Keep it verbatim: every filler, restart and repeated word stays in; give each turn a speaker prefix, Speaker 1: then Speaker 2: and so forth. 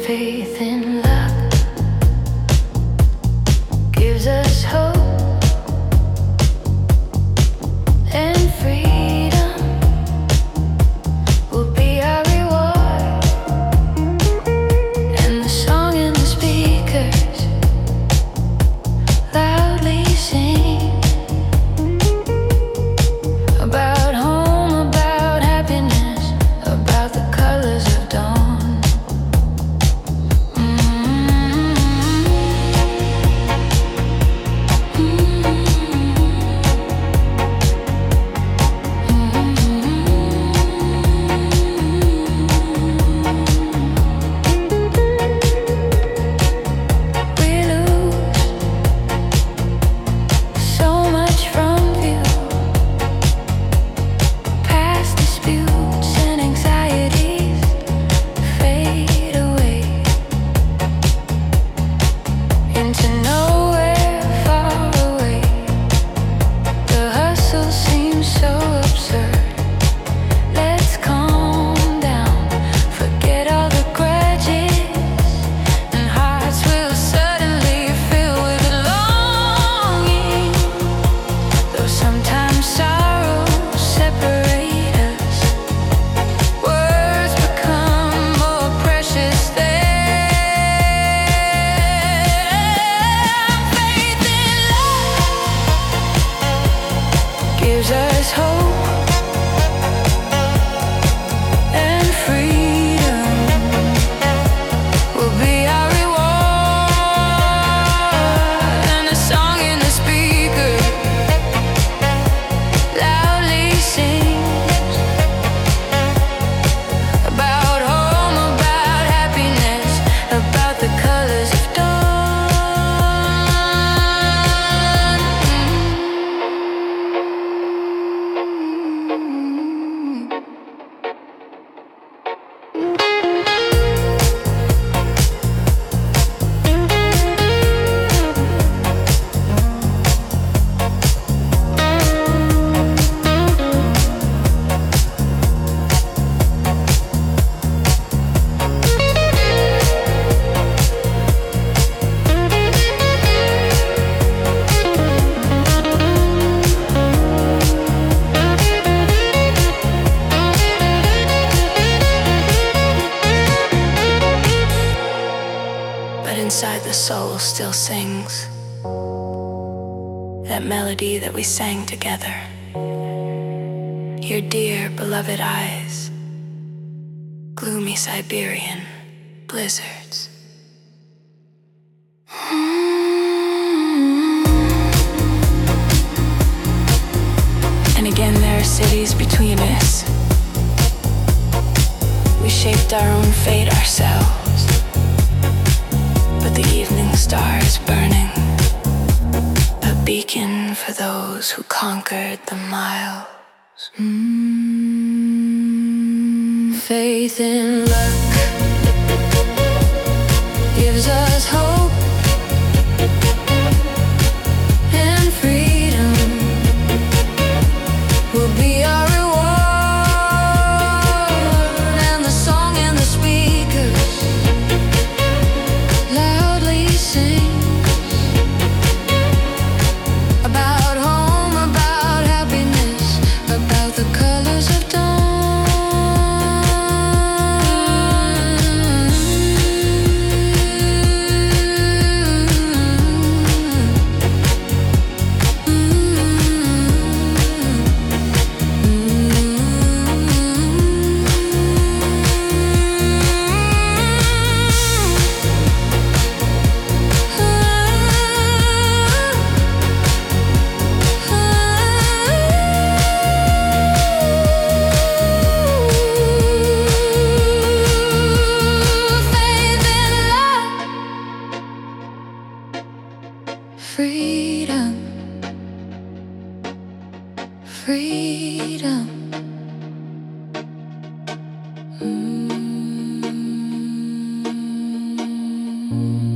Speaker 1: Faith in luck gives us hope and freedom will be our reward. And the song in the speakers loudly sing about home, about happiness, about the colors of dawn. Gives us hope and freedom will be our reward. And a song in the speaker loudly sings about home, about happiness, about the colors of dawn. Inside the soul still sings that melody that we sang together. Your dear beloved eyes, gloomy Siberian blizzards. And again there are cities between us. We shaped our own fate ourselves. But the evening star is burning, a beacon for those who conquered the miles. Mm, faith in luck gives us hope and freedom will be our reward. And the song in the speakers loudly sings about home, about happiness, about the colors of dawn. Freedom, freedom. Mm-hmm.